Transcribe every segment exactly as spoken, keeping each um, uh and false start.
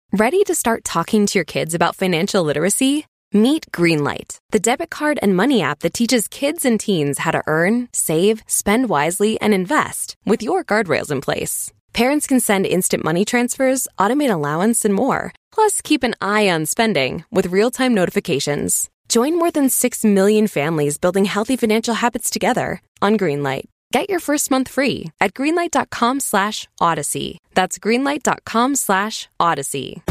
Ready to start talking to your kids about financial literacy? Meet Greenlight, the debit card and money app that teaches kids and teens how to earn, save, spend wisely, and invest with your guardrails in place. Parents can send instant money transfers, automate allowance, and more. Plus, keep an eye on spending with real-time notifications. Join more than six million families building healthy financial habits together on Greenlight. Get your first month free at greenlight.com slash odyssey. That's greenlight.com slash odyssey.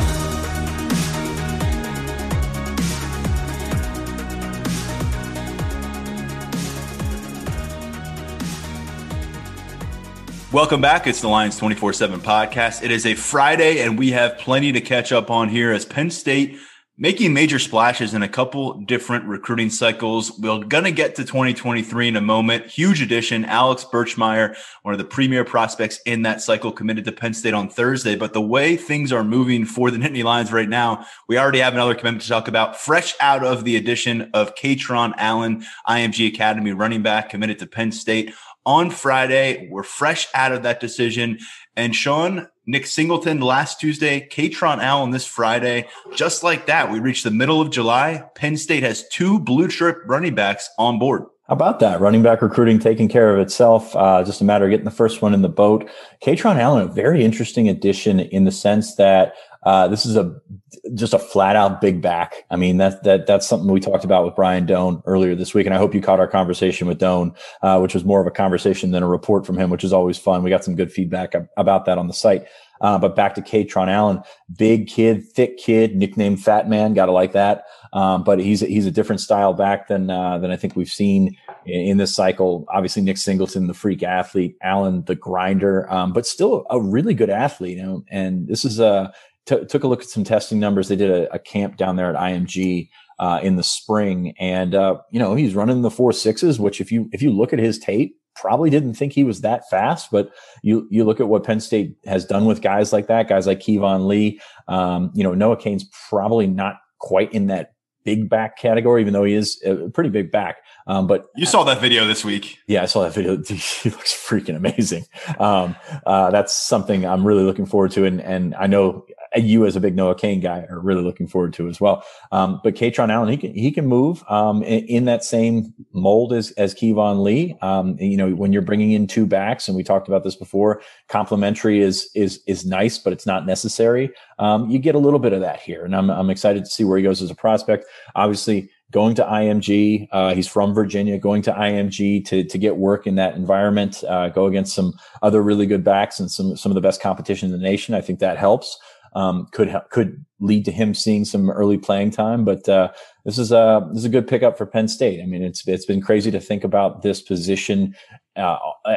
Welcome back. It's the Lions twenty-four seven podcast. It is a Friday, and we have plenty to catch up on here as Penn State making major splashes in a couple different recruiting cycles. We're going to get to twenty twenty-three in a moment. Huge addition. Alex Birchmeier, one of the premier prospects in that cycle, committed to Penn State on Thursday. But the way things are moving for the Nittany Lions right now, we already have another commitment to talk about. Fresh out of the addition of Kaytron Allen, I M G Academy running back, committed to Penn State on Friday. We're fresh out of that decision. And Sean, Nick Singleton last Tuesday, Kaytron Allen this Friday. Just like that, we reached the middle of July. Penn State has two blue chip running backs on board. How about that? Running back recruiting taking care of itself. Uh, just a matter of getting the first one in the boat. Kaytron Allen, a very interesting addition in the sense that uh, this is a just a flat out big back. I mean, that, that, that's something we talked about with Brian Doan earlier this week. And I hope you caught our conversation with Doan, uh, which was more of a conversation than a report from him, which is always fun. We got some good feedback about that on the site. Uh, but back to Kaytron Allen, big kid, thick kid, nicknamed Fat Man. Gotta like that. Um, but he's, he's a different style back than, uh, than I think we've seen in, in this cycle. Obviously, Nick Singleton, the freak athlete, Allen, the grinder, um, but still a really good athlete. You know, and this is a, t- took a look at some testing numbers. They did a, a camp down there at I M G, uh, in the spring. And, uh, you know, he's running the four sixes, which if you, if you look at his tape, probably didn't think he was that fast, but you, you look at what Penn State has done with guys like that, guys like Kevon Lee. Um, you know, Noah Cain's probably not quite in that big back category, even though he is a pretty big back. Um, but you saw that video this week. Yeah, I saw that video. He looks freaking amazing. Um, uh, that's something I'm really looking forward to. And, and I know you as a big Noah Cain guy are really looking forward to as well. Um, but Kaytron Allen, he can, he can move, um, in, in that same mold as, as Kevon Lee. Um, you know, when you're bringing in two backs, and we talked about this before, complementary is, is, is nice, but it's not necessary. Um, you get a little bit of that here, and I'm, I'm excited to see where he goes as a prospect. Obviously, going to I M G, uh, he's from Virginia, going to I M G to, to get work in that environment, uh, go against some other really good backs and some, some of the best competition in the nation. I think that helps. Um, could, could lead to him seeing some early playing time, but, uh, this is a, this is a good pickup for Penn State. I mean, it's, it's been crazy to think about this position, uh,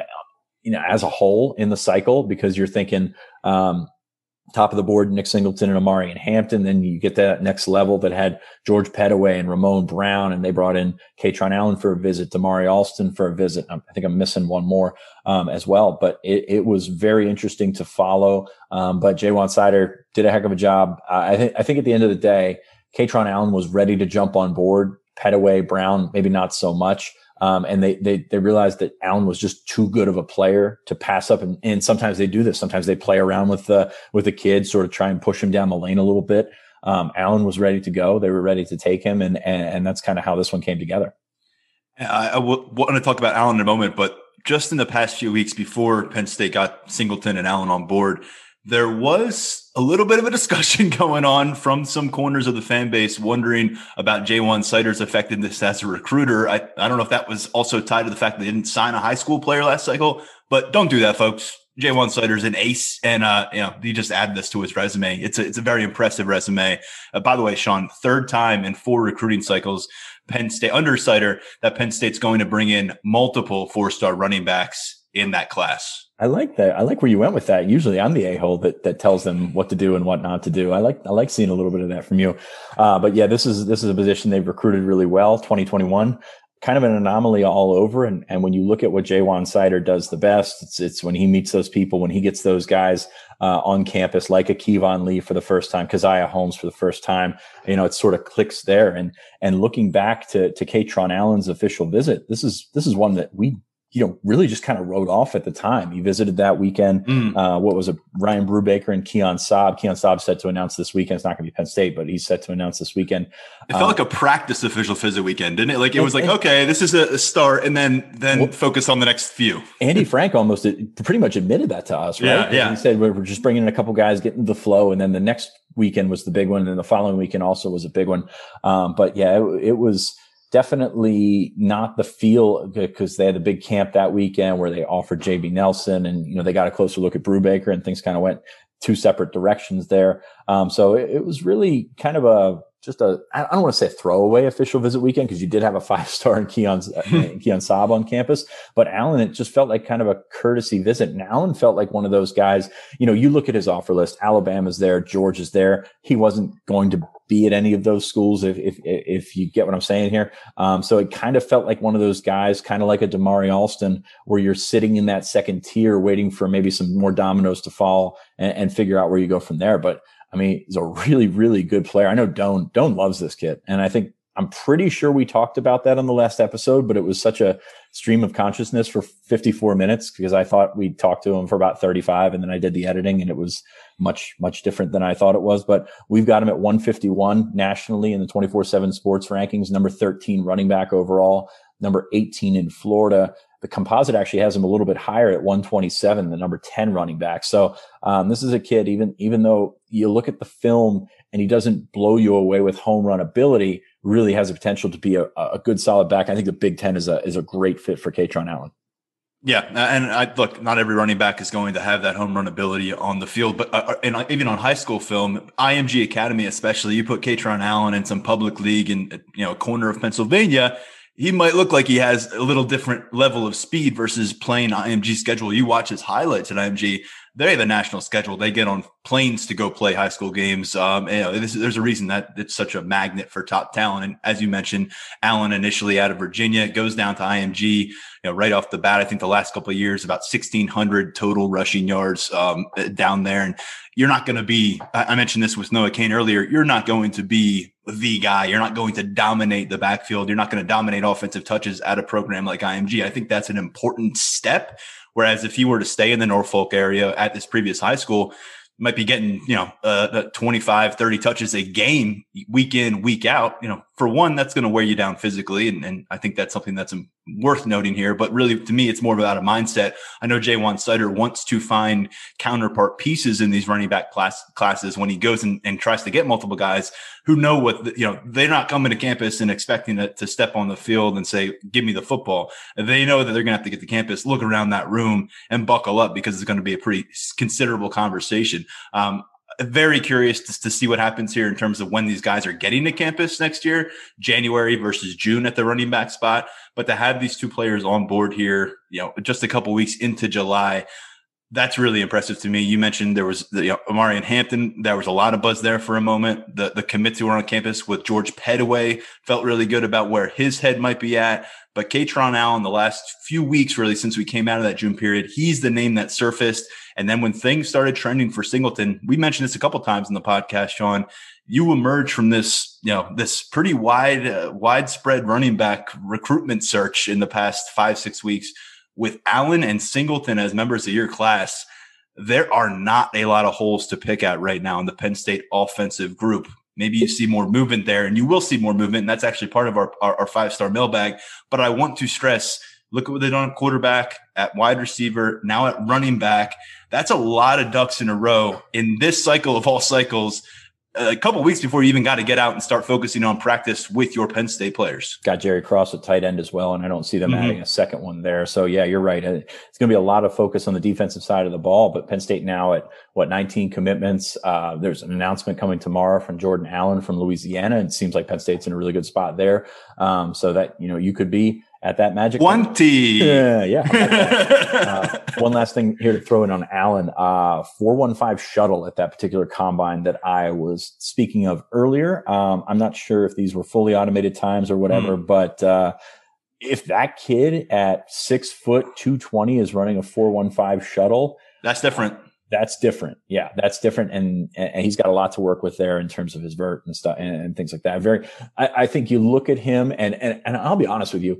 you know, as a whole in the cycle, because you're thinking, um, top of the board, Nick Singleton and Amari and Hampton. Then you get that next level that had George Pettaway and Ramon Brown, and they brought in Kaytron Allen for a visit, Damari Alston for a visit. I think I'm missing one more, um, as well, but it, it was very interesting to follow. Um, but Jaywan Sider did a heck of a job. Uh, I think, I think at the end of the day, Kaytron Allen was ready to jump on board. Pettaway, Brown, maybe not so much. Um, and they, they, they realized that Allen was just too good of a player to pass up. And, and sometimes they do this. Sometimes they play around with the, with the kid, sort of try and push him down the lane a little bit. Um, Allen was ready to go. They were ready to take him. And, and, and that's kind of how this one came together. I, I w- want to talk about Allen in a moment, but just in the past few weeks before Penn State got Singleton and Allen on board, there was a little bit of a discussion going on from some corners of the fan base wondering about Jaywan Sider's effectiveness as a recruiter. I, I don't know if that was also tied to the fact that they didn't sign a high school player last cycle, but don't do that, folks. Jaywan Sider's an ace, and uh, you know, he just added this to his resume. It's a, it's a very impressive resume. Uh, by the way, Sean, third time in four recruiting cycles, Penn State under Sider, that Penn State's going to bring in multiple four-star running backs in that class. I like that. I like where you went with that. Usually I'm the a-hole that, that tells them what to do and what not to do. I like, I like seeing a little bit of that from you. Uh, but yeah, this is, this is a position they've recruited really well. twenty twenty-one, kind of an anomaly all over. And, and when you look at what Jaywan Sider does the best, it's, it's when he meets those people, when he gets those guys, uh, on campus, like a Kevon Lee for the first time, Keziah Holmes for the first time, you know, it sort of clicks there. And, and looking back to, to Kaytron Allen's official visit, this is, this is one that we you know, really just kind of wrote off at the time. He visited that weekend. Mm. Uh, what was it? Ryan Brubaker and Keon Saab. Keon Saab set to announce this weekend. It's not going to be Penn State, but he's set to announce this weekend. It felt um, like a practice official visit weekend, didn't it? Like it and, was like, and, okay, this is a, a start, and then then well, focus on the next few. Andy Frank almost pretty much admitted that to us, right? Yeah, yeah. He said we're just bringing in a couple guys, getting the flow, and then the next weekend was the big one, and the following weekend also was a big one. Um, but yeah, it, it was definitely not the feel, because they had the big camp that weekend where they offered J B Nelson, and, you know, they got a closer look at Brubaker, and things kind of went two separate directions there. Um, so it, it was really kind of a, just a, I don't want to say throwaway official visit weekend, because you did have a five star in Keon's, uh, Keon Saab on campus, but Allen, it just felt like kind of a courtesy visit. And Allen felt like one of those guys, you know, you look at his offer list, Alabama's there, Georgia's there. He wasn't going to be at any of those schools, if, if, if you get what I'm saying here. Um, so it kind of felt like one of those guys, kind of like a Damari Alston, where you're sitting in that second tier waiting for maybe some more dominoes to fall and, and figure out where you go from there. But I mean, he's a really, really good player. I know Doan, Doan loves this kid. And I think, I'm pretty sure we talked about that on the last episode, but it was such a stream of consciousness for fifty-four minutes, because I thought we talked to him for about thirty-five, and then I did the editing, and it was much, much different than I thought it was. But we've got him at one fifty-one nationally in the twenty-four seven sports rankings, number thirteen running back overall, number eighteen in Florida. The composite actually has him a little bit higher at one twenty-seven, the number ten running back. So um, this is a kid, even, even though you look at the film and he doesn't blow you away with home run ability, really has the potential to be a, a good solid back. I think the Big Ten is a, is a great fit for Kaytron Allen. Yeah. And I look, not every running back is going to have that home run ability on the field, but uh, and even on high school film, I M G Academy, especially, you put Kaytron Allen in some public league in, you know, a corner of Pennsylvania, he might look like he has a little different level of speed versus playing I M G schedule. You watch his highlights at I M G, they have a national schedule. They get on planes to go play high school games. Um, you know, this, there's a reason that it's such a magnet for top talent. And as you mentioned, Allen initially out of Virginia, goes down to I M G, you know, right off the bat. I think the last couple of years, about sixteen hundred total rushing yards um, down there. And you're not going to be, I mentioned this with Noah Cain earlier, you're not going to be the guy. You're not going to dominate the backfield. You're not going to dominate offensive touches at a program like I M G. I think that's an important step. Whereas if you were to stay in the Norfolk area at this previous high school, you might be getting, you know, uh, twenty-five, thirty touches a game, week in, week out. You know, for one, that's going to wear you down physically. And, and I think that's something that's worth noting here. But really, to me, it's more about a mindset. I know Jaywan Sider wants to find counterpart pieces in these running back class, classes when he goes and, and tries to get multiple guys who know what, the, you know, they're not coming to campus and expecting to, to step on the field and say, give me the football. They know that they're going to have to get to campus, look around that room and buckle up, because it's going to be a pretty considerable conversation. Um, very curious to, to see what happens here in terms of when these guys are getting to campus next year, January versus June at the running back spot. But to have these two players on board here, you know, just a couple weeks into July, that's really impressive to me. You mentioned there was the, you know, Omarion Hampton. There was a lot of buzz there for a moment. The the commits who were on campus with George Pettaway felt really good about where his head might be at. But Kaytron Allen, the last few weeks, really, since we came out of that June period, he's the name that surfaced. And then when things started trending for Singleton, we mentioned this a couple times in the podcast, Sean, you emerge from this, you know, this pretty wide, uh, widespread running back recruitment search in the past five, six weeks with Allen and Singleton as members of your class. There are not a lot of holes to pick at right now in the Penn State offensive group. Maybe you see more movement there, and you will see more movement. And that's actually part of our, our, our five-star mailbag. But I want to stress, look at what they done at quarterback, at wide receiver, now at running back. That's a lot of ducks in a row in this cycle of all cycles. A couple of weeks before you even got to get out and start focusing on practice with your Penn State players. Got Jerry Cross at tight end as well, and I don't see them mm-hmm. adding a second one there. So, yeah, you're right. It's going to be a lot of focus on the defensive side of the ball, but Penn State now at, what, nineteen commitments. Uh, there's an announcement coming tomorrow from Jordan Allen from Louisiana. It seems like Penn State's in a really good spot there. Um, so that, you know, you could be at that magic. twenty. Yeah, yeah. uh, one last thing here to throw in on Allen. Uh, four one five shuttle at that particular combine that I was speaking of earlier. Um, I'm not sure if these were fully automated times or whatever, mm. but uh, if that kid at six foot two twenty is running a four one five shuttle, that's different. That's different. Yeah, that's different. And, and he's got a lot to work with there in terms of his vert and stuff and, and things like that. Very, I, I think you look at him and, and, and I'll be honest with you.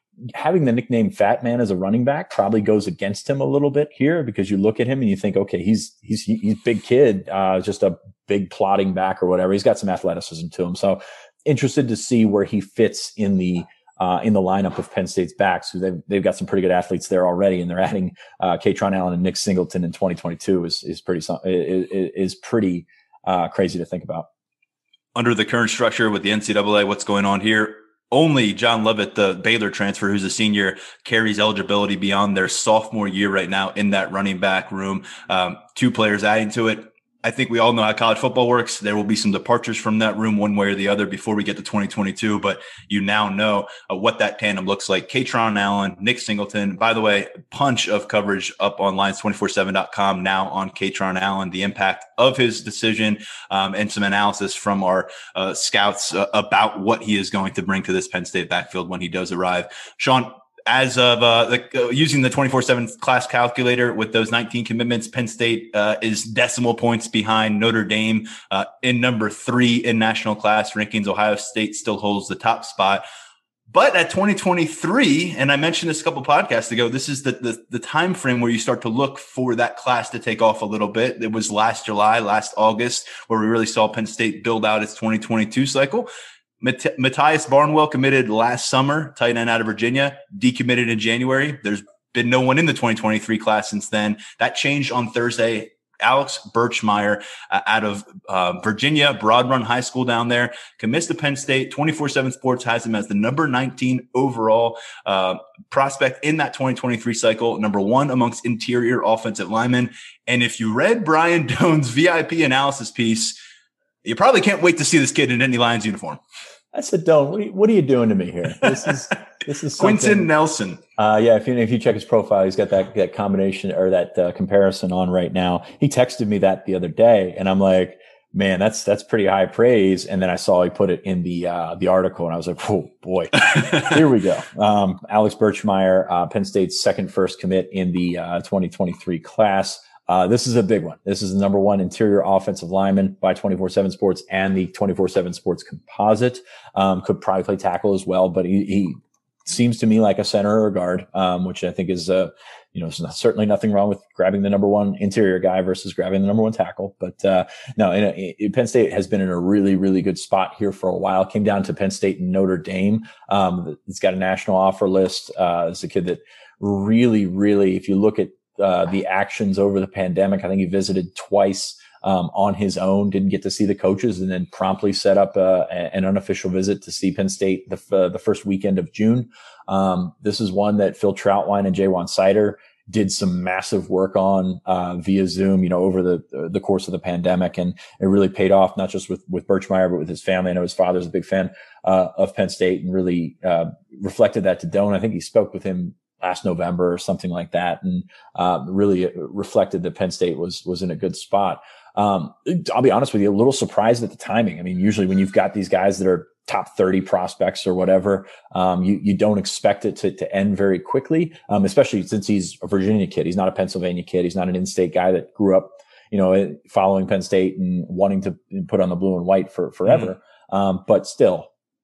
having the nickname Fat Man as a running back probably goes against him a little bit here, because you look at him and you think, okay, he's he's he's big kid, uh, just a big plodding back or whatever. He's got some athleticism to him. So interested to see where he fits in the uh, in the lineup of Penn State's backs. Who they've they've got some pretty good athletes there already, and they're adding uh, Kaytron Allen and Nick Singleton in twenty twenty-two is is pretty is, is pretty uh, crazy to think about. Under the current structure with the N C double A, what's going on here? Only John Lovett, the Baylor transfer, who's a senior, carries eligibility beyond their sophomore year right now in that running back room. Um, two players adding to it. I think we all know how college football works. There will be some departures from that room one way or the other before we get to twenty twenty-two, but you now know uh, what that tandem looks like. Kaytron Allen, Nick Singleton. By the way, bunch of coverage up on lines two forty-seven dot com now on Kaytron Allen, the impact of his decision, um, and some analysis from our uh, scouts uh, about what he is going to bring to this Penn State backfield when he does arrive. Sean, as of uh, the, uh, using the twenty-four seven class calculator with those nineteen commitments, Penn State uh, is decimal points behind Notre Dame uh, in number three in national class rankings. Ohio State still holds the top spot. But at twenty twenty-three, and I mentioned this a couple podcasts ago, this is the, the the time frame where you start to look for that class to take off a little bit. It was last July, last August, where we really saw Penn State build out its twenty twenty-two cycle. Matt- Matthias Barnwell committed last summer, tight end out of Virginia, decommitted in January. There's been no one in the twenty twenty-three class since then. That changed on Thursday. Alex Birchmeyer uh, out of uh, Virginia, Broad Run High School down there, commits to Penn State. twenty-four seven Sports has him as the number nineteen overall uh, prospect in that twenty twenty-three cycle, number one amongst interior offensive linemen. And if you read Brian Doan's V I P analysis piece, you probably can't wait to see this kid in Nittany Lions uniform. I said, "Don't. What are you, what are you doing to me here? This is this is Quentin Nelson." Uh, yeah, if you if you check his profile, he's got that that combination or that uh, comparison on right now. He texted me that the other day, and I'm like, "Man, that's that's pretty high praise." And then I saw he put it in the uh, the article, and I was like, "Oh boy, here we go." Um, Alex Birchmeyer, uh, Penn State's second first commit in the uh, twenty twenty-three class. Uh, this is a big one. This is the number one interior offensive lineman by twenty-four seven Sports and the twenty-four seven Sports composite. Um, could probably play tackle as well, but he, he seems to me like a center or a guard, um, which I think is, uh, you know, certainly nothing wrong with grabbing the number one interior guy versus grabbing the number one tackle. But, uh, no, in a, in Penn State has been in a really, really good spot here for a while. Came down to Penn State and Notre Dame. Um, it's got a national offer list. Uh, it's a kid that really, really, if you look at, Uh, the actions over the pandemic, I think he visited twice um, on his own, didn't get to see the coaches, and then promptly set up uh, an unofficial visit to see Penn State the, uh, the first weekend of June. Um, this is one that Phil Troutwine and Jaywan Sider did some massive work on uh, via Zoom, you know, over the the course of the pandemic, and it really paid off, not just with with Birchmeyer, but with his family. I know his father's a big fan uh, of Penn State, and really uh, reflected that to Doan. I think he spoke with him last November or something like that, and uh, really reflected that Penn State was was in a good spot. Um, I'll be honest with you, a little surprised at the timing. I mean, usually when you've got these guys that are top thirty prospects or whatever, um, you you don't expect it to to end very quickly, um, especially since he's a Virginia kid. He's not a Pennsylvania kid. He's not an in-state guy that grew up, you know, following Penn State and wanting to put on the blue and white for forever. Mm-hmm. Um, but still,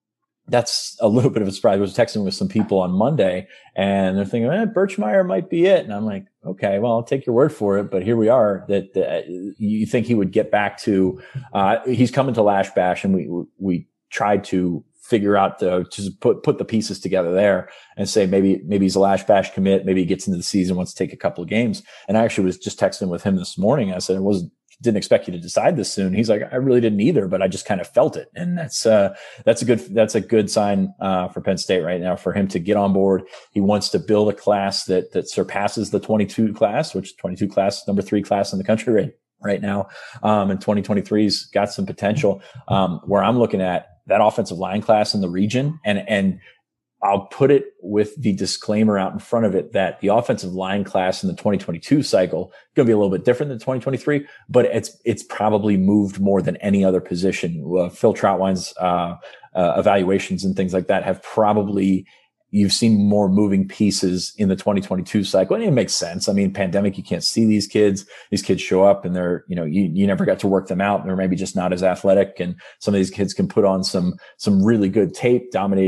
that's a little bit of a surprise. I was texting with some people on Monday, and they're thinking, eh, Birchmeyer might be it. And I'm like, okay, well, I'll take your word for it. But here we are. That uh, you think he would get back to? Uh, he's coming to Lash Bash, and we we tried to figure out the to put put the pieces together there and say maybe maybe he's a Lash Bash commit. Maybe he gets into the season, wants to take a couple of games. And I actually was just texting with him this morning. I said it wasn't. Didn't expect you to decide this soon. He's like, I really didn't either, but I just kind of felt it. And that's, uh, that's a good, that's a good sign, uh, for Penn State right now for him to get on board. He wants to build a class that, that surpasses the twenty-two class, which twenty-two class, number three class in the country right, right now. Um, and twenty twenty-three's got some potential, um, where I'm looking at that offensive line class in the region, and, and, I'll put it with the disclaimer out in front of it that the offensive line class in the twenty twenty-two cycle is going to be a little bit different than twenty twenty-three, but it's, it's probably moved more than any other position. Uh, Phil Troutwine's, uh, uh, evaluations and things like that have probably, you've seen more moving pieces in the twenty twenty-two cycle. And it makes sense. I mean, pandemic, you can't see these kids. These kids show up and they're, you know, you, you never got to work them out. They're maybe just not as athletic. And some of these kids can put on some, some really good tape dominating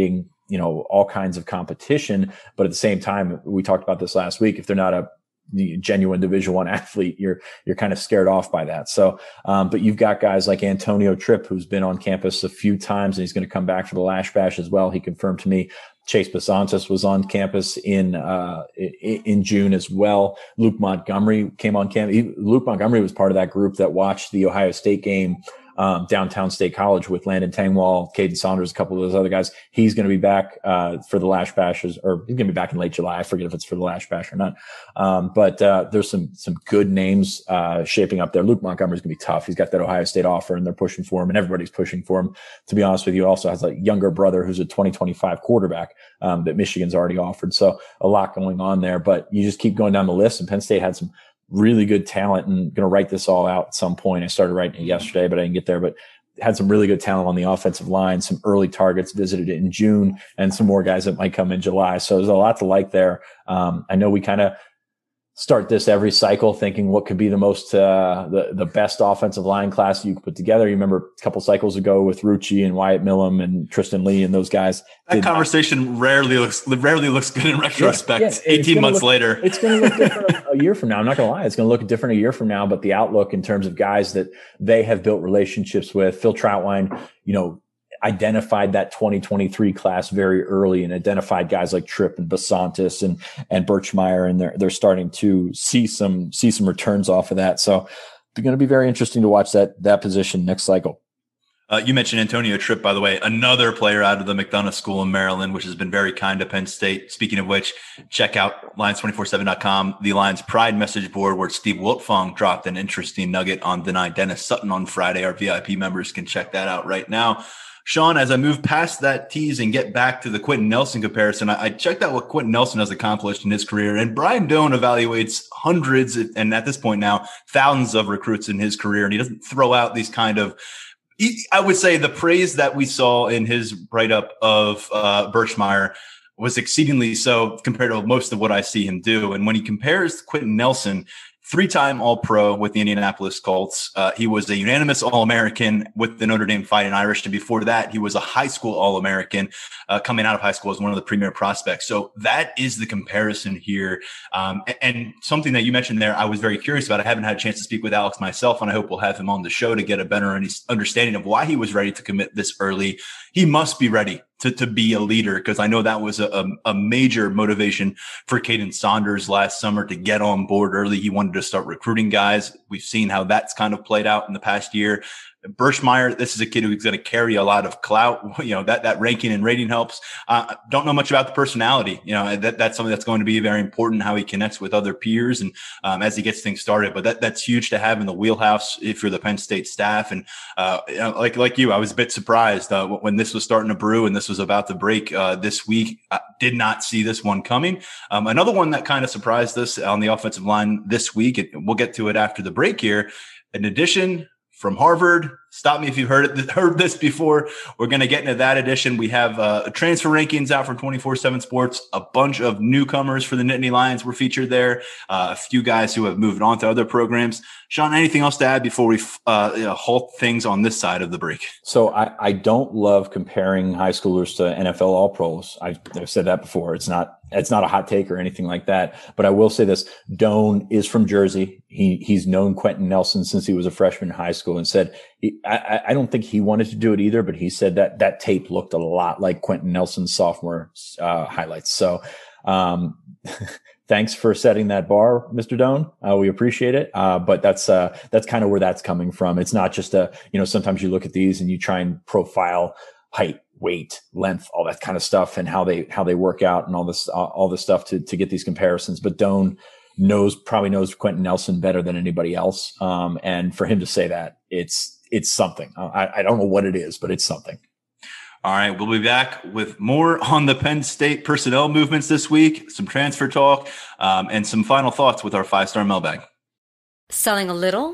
you know, all kinds of competition. But at the same time, we talked about this last week. If they're not a genuine Division One athlete, you're you're kind of scared off by that. So, um, but you've got guys like Antonio Tripp, who's been on campus a few times, and he's going to come back for the Lash Bash as well. He confirmed to me. Chase Basantis was on campus in uh in, in June as well. Luke Montgomery came on campus. He, Luke Montgomery was part of that group that watched the Ohio State game um, downtown State College with Landon Tangwall, Caden Saunders, a couple of those other guys. He's going to be back uh for the Lash Bashes, or he's going to be back in late July. I forget if it's for the Lash Bash or not. Um, but uh there's some some good names uh shaping up there. Luke Montgomery's going to be tough. He's got that Ohio State offer, and they're pushing for him, and everybody's pushing for him. To be honest with you, also has a younger brother who's a twenty twenty-five quarterback um that Michigan's already offered. So a lot going on there, but you just keep going down the list, and Penn State had some really good talent, and going to write this all out at some point. I started writing it yesterday, but I didn't get there, but had some really good talent on the offensive line, some early targets visited in June, and some more guys that might come in July. So there's a lot to like there. Um, I know we kind of start this every cycle thinking what could be the most, uh, the, the best offensive line class you could put together. You remember a couple cycles ago with Rucci and Wyatt Millam and Tristan Lee and those guys. That conversation not, rarely looks, rarely looks good in retrospect. Yeah, yeah. eighteen months look, later. It's going to look different a year from now. I'm not going to lie. It's going to look different a year from now, but the outlook in terms of guys that they have built relationships with, Phil Trautwein, you know, identified that twenty twenty-three class very early and identified guys like Tripp and Basantis and, and Birchmeier. And they're, they're starting to see some, see some returns off of that. So it's going to be very interesting to watch that, that position next cycle. Uh, you mentioned Antonio Tripp, by the way, another player out of the McDonough School in Maryland, which has been very kind to Penn State. Speaking of which, check out Lions two forty-seven dot com, the Lions Pride message board, where Steve Wiltfong dropped an interesting nugget on Denai Dennis Sutton on Friday. Our V I P members can check that out right now. Sean, as I move past that tease and get back to the Quentin Nelson comparison, I, I checked out what Quentin Nelson has accomplished in his career, and Brian Doan evaluates hundreds and at this point now thousands of recruits in his career, and he doesn't throw out these kind of, he, I would say the praise that we saw in his write-up of uh, Birchmeier was exceedingly so compared to most of what I see him do. And when he compares Quentin Nelson, three-time All-Pro with the Indianapolis Colts. Uh, he was a unanimous All-American with the Notre Dame Fighting Irish. And before that, he was a high school All-American uh, coming out of high school as one of the premier prospects. So that is the comparison here. Um, and, and something that you mentioned there, I was very curious about. I haven't had a chance to speak with Alex myself, and I hope we'll have him on the show to get a better understanding of why he was ready to commit this early. He must be ready to, to be a leader, because I know that was a, a major motivation for Caden Saunders last summer to get on board early. He wanted to start recruiting guys. We've seen how that's kind of played out in the past year. Birchmeier, this is a kid who's going to carry a lot of clout. You know, that, that ranking and rating helps. Uh, don't know much about the personality. You know, that, that's something that's going to be very important, how he connects with other peers and um, as he gets things started. But that, that's huge to have in the wheelhouse if you're the Penn State staff. And uh, you know, like, like you, I was a bit surprised uh, when this was starting to brew and this was about to break uh, this week. I did not see this one coming. Um, another one that kind of surprised us on the offensive line this week, and we'll get to it after the break here. In addition, from Harvard, stop me if you've heard it, heard this before. We're going to get into that edition. We have uh, transfer rankings out from twenty-four seven Sports. A bunch of newcomers for the Nittany Lions were featured there. Uh, a few guys who have moved on to other programs. Sean, anything else to add before we uh, you know, halt things on this side of the break? So I, I don't love comparing high schoolers to N F L All-Pros. I've, I've said that before. It's not it's not a hot take or anything like that. But I will say this. Doan is from Jersey. He He's known Quentin Nelson since he was a freshman in high school, and said, he, I, I don't think he wanted to do it either, but he said that that tape looked a lot like Quentin Nelson's sophomore uh, highlights. So um thanks for setting that bar, Mister Doan. Uh, we appreciate it. Uh, but that's, uh, that's kind of where that's coming from. It's not just a, you know, sometimes you look at these and you try and profile height, weight, length, all that kind of stuff, and how they, how they work out and all this, uh, all this stuff to, to get these comparisons. But Doan knows, probably knows Quentin Nelson better than anybody else. Um, and for him to say that, it's, it's something. I, I don't know what it is, but it's something. All right, we'll be back with more on the Penn State personnel movements this week, some transfer talk, um, and some final thoughts with our five-star mailbag. Selling a little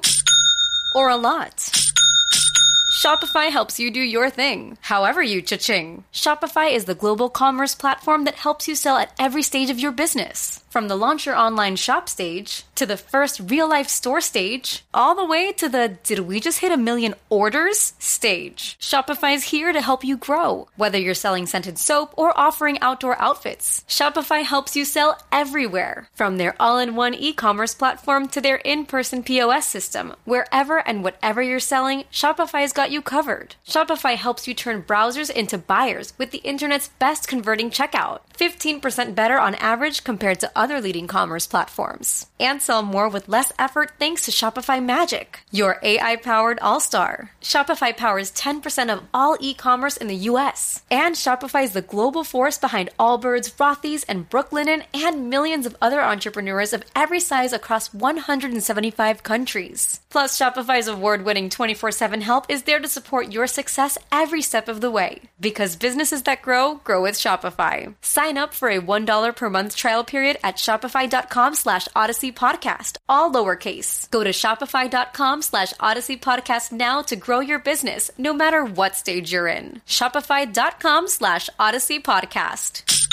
or a lot? Shopify helps you do your thing, however you cha-ching. Shopify is the global commerce platform that helps you sell at every stage of your business. From the launch your online shop stage, to the first real-life store stage, all the way to the did we just hit a million orders stage. Shopify is here to help you grow. Whether you're selling scented soap or offering outdoor outfits, Shopify helps you sell everywhere. From their all-in-one e-commerce platform to their in-person P O S system, wherever and whatever you're selling, Shopify's got you covered. Shopify helps you turn browsers into buyers with the internet's best converting checkout, fifteen percent better on average compared to other leading commerce platforms. And sell more with less effort thanks to Shopify Magic, your A I-powered all-star. Shopify powers ten percent of all e-commerce in the U S. And Shopify is the global force behind Allbirds, Rothy's, and Brooklinen, and millions of other entrepreneurs of every size across one hundred seventy-five countries. Plus, Shopify's award-winning twenty-four seven help is there to support your success every step of the way. Because businesses that grow, grow with Shopify. Sign up for a one dollar per month trial period at shopify.com slash Odyssey Podcast, all lowercase. Go to shopify.com slash Odyssey Podcast now to grow your business, no matter what stage you're in. Shopify.com slash Odyssey Podcast.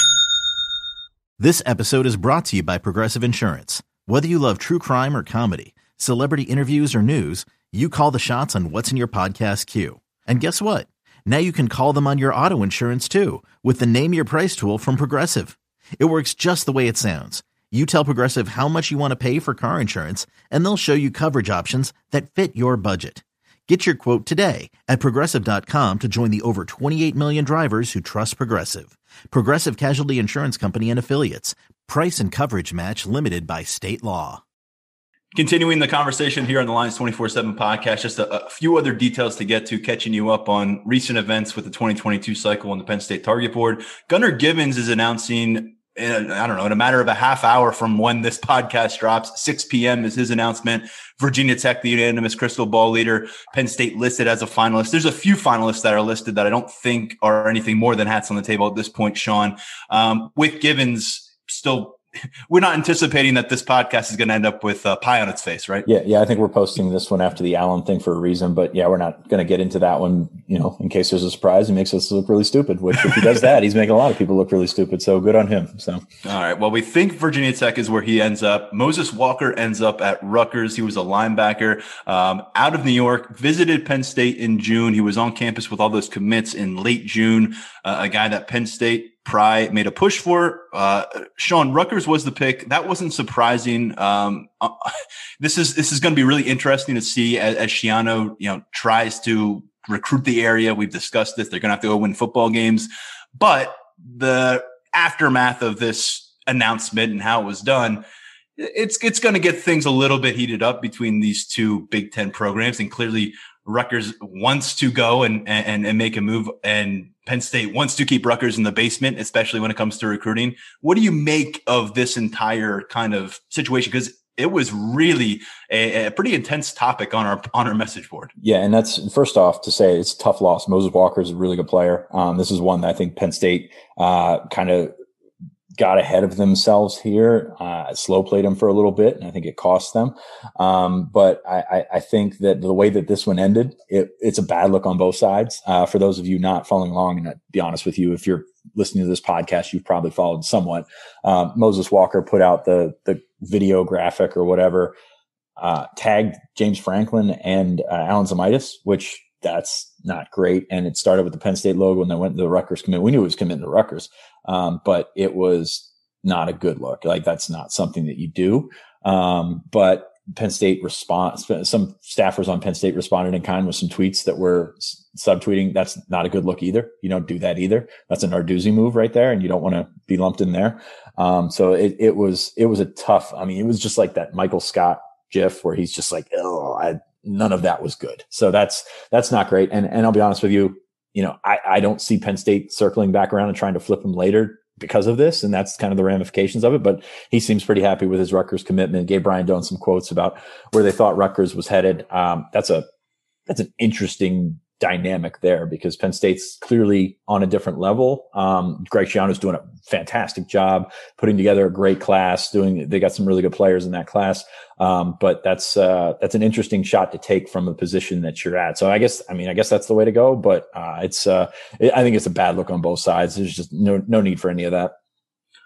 This episode is brought to you by Progressive Insurance. Whether you love true crime or comedy, celebrity interviews or news, you call the shots on what's in your podcast queue. And guess what? Now you can call them on your auto insurance too with the Name Your Price tool from Progressive. It works just the way it sounds. You tell Progressive how much you want to pay for car insurance, and they'll show you coverage options that fit your budget. Get your quote today at Progressive dot com to join the over twenty-eight million drivers who trust Progressive. Progressive Casualty Insurance Company and Affiliates. Price and coverage match limited by state law. Continuing the conversation here on the Lions twenty-four seven podcast, just a, a few other details to get to, catching you up on recent events with the twenty twenty-two cycle on the Penn State target board. Gunnar Givens is announcing, in a, I don't know, in a matter of a half hour from when this podcast drops, six p.m. is his announcement. Virginia Tech, the unanimous crystal ball leader, Penn State listed as a finalist. There's a few finalists that are listed that I don't think are anything more than hats on the table at this point, Sean. Um, with Givens still, we're not anticipating that this podcast is going to end up with a pie on its face, right? Yeah, yeah. I think we're posting this one after the Allen thing for a reason, but yeah, we're not going to get into that one. You know, in case there's a surprise, he makes us look really stupid. Which, if he does that, he's making a lot of people look really stupid. So good on him. So, all right. Well, we think Virginia Tech is where he ends up. Moses Walker ends up at Rutgers. He was a linebacker um, out of New York. Visited Penn State in June. He was on campus with all those commits in late June. Uh, a guy that Penn State Pry made a push for. Uh, Sean, Rutgers was the pick. That wasn't surprising. Um, uh, this is this is going to be really interesting to see as, as Schiano, you know, tries to recruit the area. We've discussed this. They're going to have to go win football games. But the aftermath of this announcement and how it was done, it's it's going to get things a little bit heated up between these two Big Ten programs. And clearly, Rutgers wants to go and, and, and make a move, and Penn State wants to keep Rutgers in the basement, especially when it comes to recruiting. What do you make of this entire kind of situation? Because it was really a, a pretty intense topic on our on our message board. Yeah, and that's first off to say it's a tough loss. Moses Walker is a really good player. Um, this is one that I think Penn State uh, kind of got ahead of themselves here, uh, slow played them for a little bit, and I think it cost them. Um, but I, I, I think that the way that this one ended, it, it's a bad look on both sides. Uh, for those of you not following along, and I'll be honest with you, if you're listening to this podcast, you've probably followed somewhat. Um, Moses Walker put out the the video graphic or whatever, uh, tagged James Franklin and uh, Alan Zamitis, which that's not great. And it started with the Penn State logo and then went to the Rutgers commit. We knew it was committing to Rutgers. Um, but it was not a good look. Like that's not something that you do. Um, but Penn State response, some staffers on Penn State responded in kind with some tweets that were subtweeting. That's not a good look either. You don't do that either. That's a Narduzzi move right there. And you don't want to be lumped in there. Um, so it, it was, it was a tough, I mean, it was just like that Michael Scott gif where he's just like, oh, I, none of that was good. So that's, that's not great. And, and I'll be honest with you, you know, I, I don't see Penn State circling back around and trying to flip him later because of this. And that's kind of the ramifications of it. But he seems pretty happy with his Rutgers commitment. Gave Brian Doan some quotes about where they thought Rutgers was headed. Um, that's a, that's an interesting dynamic there because Penn State's clearly on a different level. Um, Greg Schiano's doing a fantastic job putting together a great class, doing, they got some really good players in that class. Um, but that's, uh, that's an interesting shot to take from the position that you're at. So I guess, I mean, I guess that's the way to go, but, uh, it's, uh, it, I think it's a bad look on both sides. There's just no, no need for any of that.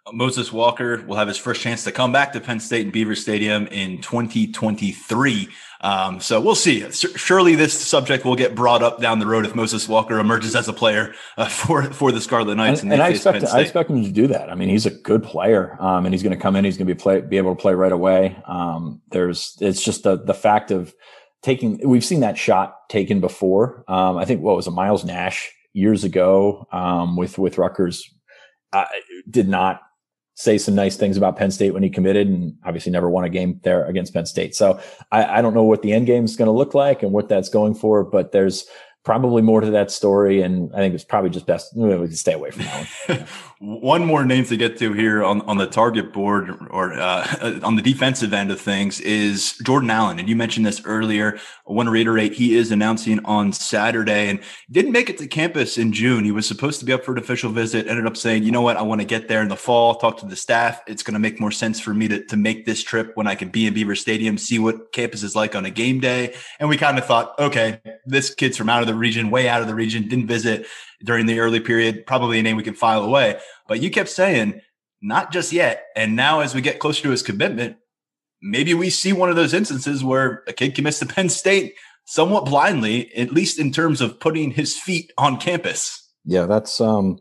Moses Walker will have his first chance to come back to Penn State and Beaver Stadium in twenty twenty-three. Um, so we'll see. Surely this subject will get brought up down the road if Moses Walker emerges as a player uh, for for the Scarlet Knights. And, and, and I expect I expect him to do that. I mean, he's a good player, um, and he's going to come in. He's going to be play be able to play right away. Um, there's it's just the the fact of taking. We've seen that shot taken before. Um, I think what was it, Miles Nash years ago um, with with Rutgers uh, did not say some nice things about Penn State when he committed, and obviously never won a game there against Penn State. So I, I don't know what the end game is going to look like and what that's going for, but there's probably more to that story. And I think it's probably just best we can stay away from that one. One more name to get to here on, on the target board or uh, on the defensive end of things is Jordan Allen. And you mentioned this earlier. I want to reiterate, he is announcing on Saturday and didn't make it to campus in June. He was supposed to be up for an official visit, ended up saying, you know what, I want to get there in the fall, talk to the staff. It's going to make more sense for me to, to make this trip when I can be in Beaver Stadium, see what campus is like on a game day. And we kind of thought, okay, this kid's from out of the region, way out of the region, didn't visit during the early period, probably a name we can file away. But you kept saying, not just yet. And now as we get closer to his commitment, maybe we see one of those instances where a kid commits to Penn State somewhat blindly, at least in terms of putting his feet on campus. Yeah, that's um,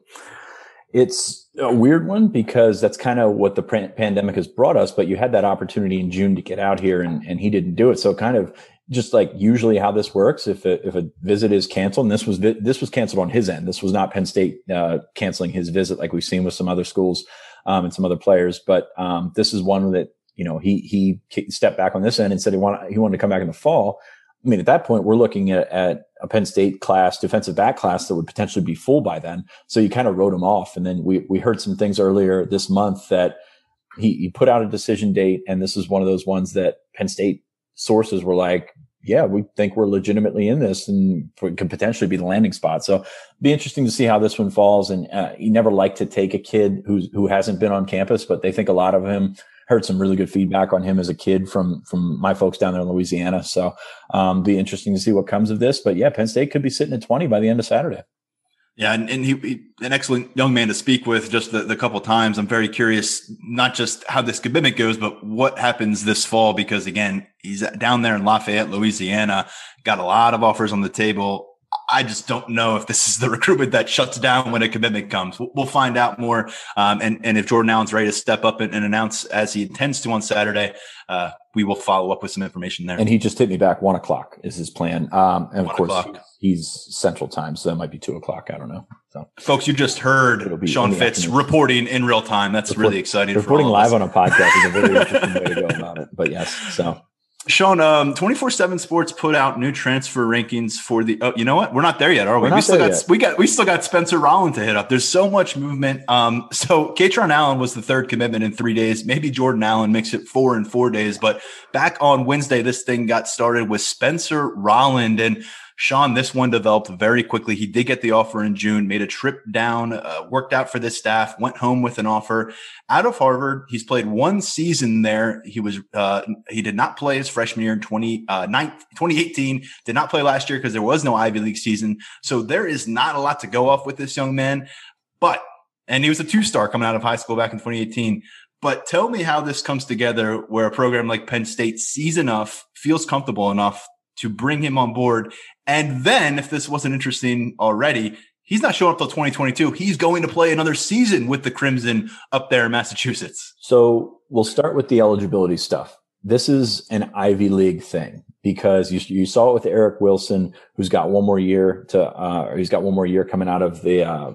it's a weird one because that's kind of what the pre- pandemic has brought us. But you had that opportunity in June to get out here, and, and he didn't do it. So kind of just like usually how this works, if a, if a visit is canceled, and this was vi- this was canceled on his end. This was not Penn State uh, canceling his visit like we've seen with some other schools um, and some other players. But um, this is one that, you know, he he stepped back on this end and said he wanted he wanted to come back in the fall. I mean, at that point, we're looking at, at a Penn State class, defensive back class that would potentially be full by then. So you kind of wrote him off. And then we we heard some things earlier this month that he, he put out a decision date, and this is one of those ones that Penn State sources were like, yeah, we think we're legitimately in this and it could potentially be the landing spot. So it'd be interesting to see how this one falls. And uh, you never like to take a kid who's, who hasn't been on campus, but they think a lot of him. Heard some really good feedback on him as a kid from, from my folks down there in Louisiana. So um, be interesting to see what comes of this. But yeah, Penn State could be sitting at twenty by the end of Saturday. Yeah, and, and he, he an excellent young man to speak with just the, the couple of times. I'm very curious, not just how this commitment goes, but what happens this fall, because again, he's down there in Lafayette, Louisiana, got a lot of offers on the table. I just don't know if this is the recruitment that shuts down when a commitment comes. We'll, we'll find out more. Um, and, and if Jordan Allen's ready to step up and, and announce as he intends to on Saturday, uh, we will follow up with some information there. And he just hit me back. One o'clock is his plan. Um, and of One course o'clock. He's central time. So that might be two o'clock. I don't know. So folks, you just heard Sean Fitz afternoon. Reporting in real time. That's Report, really exciting. Reporting for all live of us. on a podcast is a very interesting way to go about it. But yes, so. Sean, um, twenty-four seven Sports put out new transfer rankings for the. Oh, you know what? We're not there yet, are we? We still got yet. we got we still got Spencer Rolland to hit up. There's so much movement. Um, so Katron Allen was the third commitment in three days. Maybe Jordan Allen makes it four in four days. But back on Wednesday, this thing got started with Spencer Rolland. And Sean, this one developed very quickly. He did get the offer in June, made a trip down, uh, worked out for this staff, went home with an offer out of Harvard. He's played one season there. He was, uh, he did not play his freshman year in twenty eighteen, did not play last year because there was no Ivy League season. So there is not a lot to go off with this young man, but, and he was a two-star coming out of high school back in twenty eighteen. But tell me how this comes together where a program like Penn State sees enough, feels comfortable enough to bring him on board. And then if this wasn't interesting already, he's not showing up till twenty twenty-two. He's going to play another season with the Crimson up there in Massachusetts. So we'll start with the eligibility stuff. This is an Ivy League thing because you, you saw it with Eric Wilson, who's got one more year to, uh, or he's got one more year coming out of the, uh,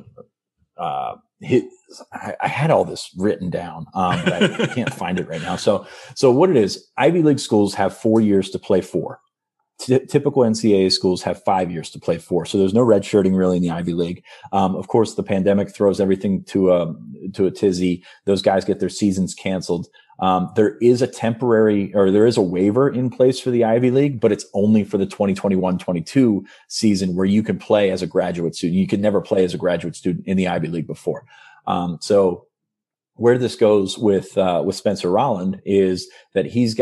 uh, his, I, I had all this written down, um, but I can't find it right now. So, so what it is, Ivy League schools have four years to play for. T- typical N C double A schools have five years to play for. So there's no redshirting really in the Ivy League. Um, of course, the pandemic throws everything to a, to a tizzy. Those guys get their seasons canceled. Um, there is a temporary, or there is a waiver in place for the Ivy League, but it's only for the twenty twenty-one twenty-two season where you can play as a graduate student. You could never play as a graduate student in the Ivy League before. Um, so where this goes with, uh, with Spencer Rolland is that he's got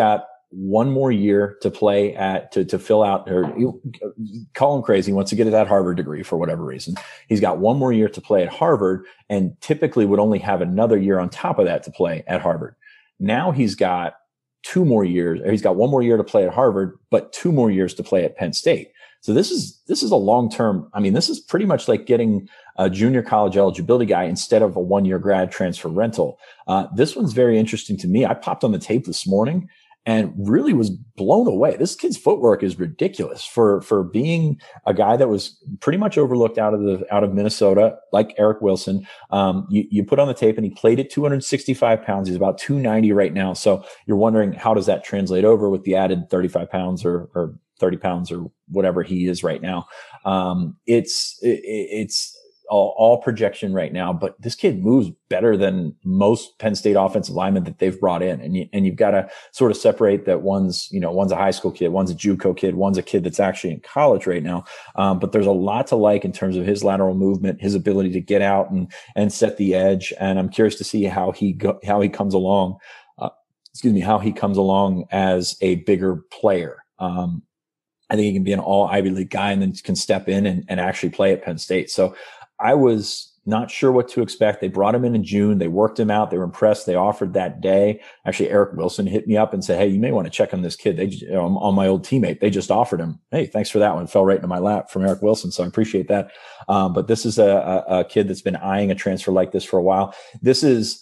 one more year to play at, to, to fill out, or call him crazy. He wants to get that Harvard degree for whatever reason. He's got one more year to play at Harvard and typically would only have another year on top of that to play at Harvard. Now he's got two more years, or he's got one more year to play at Harvard, but two more years to play at Penn State. So this is, this is a long-term. I mean, this is pretty much like getting a junior college eligibility guy instead of a one-year grad transfer rental. Uh, this one's very interesting to me. I popped on the tape this morning and really was blown away. This kid's footwork is ridiculous for, for being a guy that was pretty much overlooked out of the, out of Minnesota, like Eric Wilson. Um, you, you put on the tape and he played at two hundred sixty-five pounds. He's about two ninety right now. So you're wondering, how does that translate over with the added thirty-five pounds or, or thirty pounds or whatever he is right now? Um, it's, it, it's, All, all projection right now, but this kid moves better than most Penn State offensive linemen that they've brought in. And you, and you've got to sort of separate that one's, you know, one's a high school kid, one's a JUCO kid, one's a kid that's actually in college right now. Um, but there's a lot to like in terms of his lateral movement, his ability to get out and, and set the edge. And I'm curious to see how he go, how he comes along, uh, excuse me, how he comes along as a bigger player. Um, I think he can be an all Ivy League guy and then can step in and, and actually play at Penn State. So I was not sure what to expect. They brought him in in June. They worked him out. They were impressed. They offered that day. Actually, Eric Wilson hit me up and said, "Hey, you may want to check on this kid. They, you know, on my old teammate, they just offered him. Hey, thanks for that one." It fell right into my lap from Eric Wilson. So I appreciate that. Um, but this is a, a, a kid that's been eyeing a transfer like this for a while. This is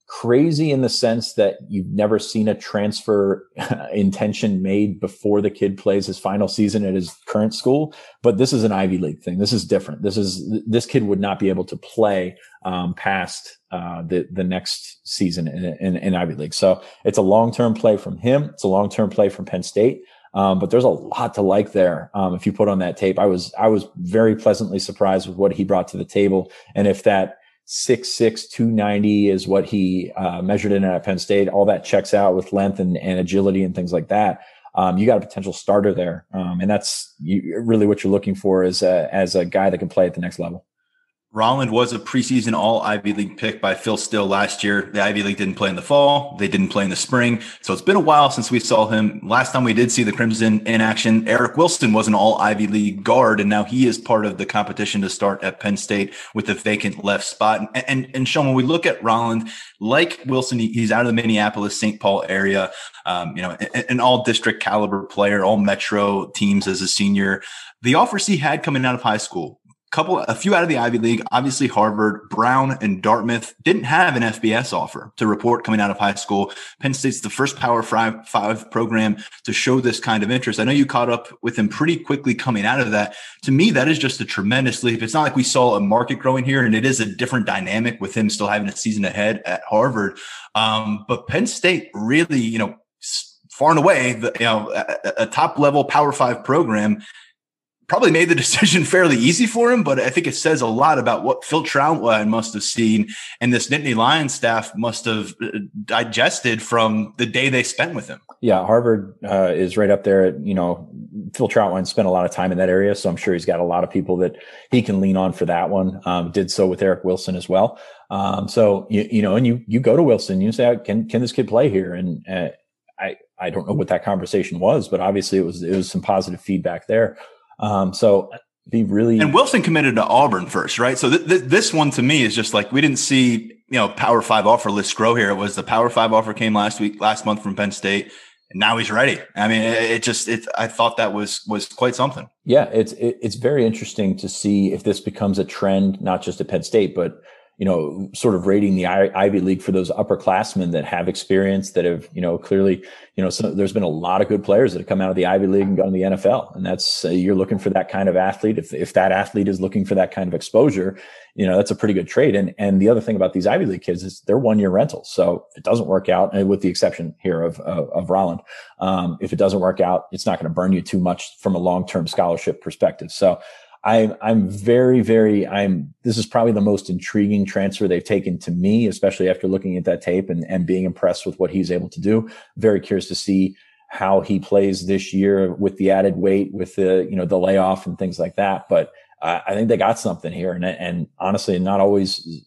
crazy in the sense that you've never seen a transfer intention made before the kid plays his final season at his current school. But this is an Ivy League thing. This is different. This is, this kid would not be able to play, um, past, uh, the, the next season in, in, in Ivy League. So it's a long-term play from him. It's a long-term play from Penn State. Um, but there's a lot to like there. Um, if you put on that tape, I was, I was very pleasantly surprised with what he brought to the table. And if that, six six, two ninety is what he uh, measured in at Penn State, all that checks out with length and, and agility and things like that. Um, you got a potential starter there. Um, and that's you, really what you're looking for is a, as a guy that can play at the next level. Rolland was a preseason all Ivy League pick by Phil Steele last year. The Ivy League didn't play in the fall. They didn't play in the spring. So it's been a while since we saw him. Last time we did see the Crimson in action, Eric Wilson was an all Ivy League guard, and now he is part of the competition to start at Penn State with the vacant left spot. And, and, and Sean, when we look at Rolland, like Wilson, he's out of the Minneapolis, Saint Paul area, um, you know, an, an all district caliber player, all metro teams as a senior. The offers he had coming out of high school, couple, a few out of the Ivy League, obviously Harvard, Brown, and Dartmouth didn't have an F B S offer to report coming out of high school. Penn State's the first Power Five, five program to show this kind of interest. I know you caught up with him pretty quickly coming out of that. To me, that is just a tremendous leap. It's not like we saw a market growing here, and it is a different dynamic with him still having a season ahead at Harvard. Um, but Penn State really, you know, far and away, the, you know, a, a top level Power Five program, probably made the decision fairly easy for him, but I think it says a lot about what Phil Trautwein must have seen and this Nittany Lions staff must have digested from the day they spent with him. Yeah, Harvard uh, is right up there. You know, Phil Trautwein spent a lot of time in that area, so I'm sure he's got a lot of people that he can lean on for that one. Um, did so with Eric Wilson as well. Um, so, you, you know, and you you go to Wilson, you say, can can this kid play here? And uh, I I don't know what that conversation was, but obviously it was it was some positive feedback there. Um, so be really, and Wilson committed to Auburn first, right? So th- th- this one to me is just like, we didn't see, you know, Power Five offer lists grow here. It was the Power Five offer came last week, last month from Penn State, and now he's ready. I mean, it, it just, it, I thought that was, was quite something. Yeah. It's, it, it's very interesting to see if this becomes a trend, not just at Penn State, but, you know, sort of rating the I- Ivy League for those upperclassmen that have experience, that have, you know, clearly, you know, so there's been a lot of good players that have come out of the Ivy League and gone to the N F L. And that's, uh, you're looking for that kind of athlete. If, if that athlete is looking for that kind of exposure, you know, that's a pretty good trade. And, and the other thing about these Ivy League kids is they're one year rentals. So if it doesn't work out, and with the exception here of, of, of Rolland, um, if it doesn't work out, it's not going to burn you too much from a long-term scholarship perspective. So, I'm, I'm very, very, I'm, this is probably the most intriguing transfer they've taken to me, especially after looking at that tape and, and being impressed with what he's able to do. Very curious to see how he plays this year with the added weight, with the, you know, the layoff and things like that. But uh, I think they got something here. And, and honestly, not always,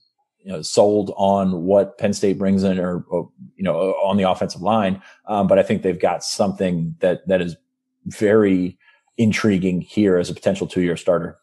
you know, sold on what Penn State brings in, or, or you know, on the offensive line. Um, but I think they've got something that that is very intriguing here as a potential two-year starter.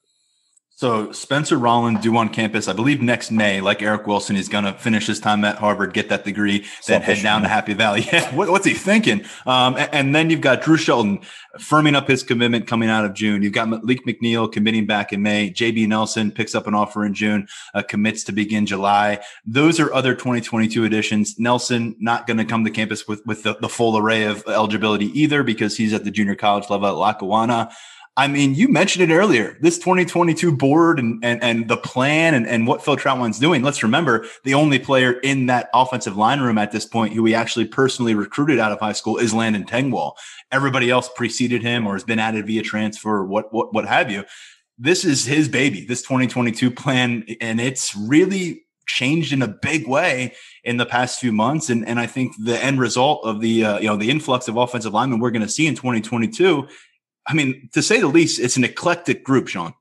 So Spencer Rolland due on campus, I believe next May, like Eric Wilson, he's going to finish his time at Harvard, get that degree, then head down to Happy Valley. Yeah, what, what's he thinking? Um, and, and then you've got Drew Shelton firming up his commitment coming out of June. You've got Malik McNeil committing back in May. J B Nelson picks up an offer in June, uh, commits to begin July. Those are other twenty twenty-two additions. Nelson not going to come to campus with, with the, the full array of eligibility either, because he's at the junior college level at Lackawanna. I mean, you mentioned it earlier, this twenty twenty-two board and, and, and the plan and, and what Phil Trautwein's doing. Let's remember, the only player in that offensive line room at this point who he actually personally recruited out of high school is Landon Tengwall. Everybody else preceded him or has been added via transfer, what, what, what have you. This is his baby, this twenty twenty-two plan, and it's really changed in a big way in the past few months. And, and I think the end result of the, uh, you know, the influx of offensive linemen we're going to see in twenty twenty-two, I mean, to say the least, it's an eclectic group, Sean.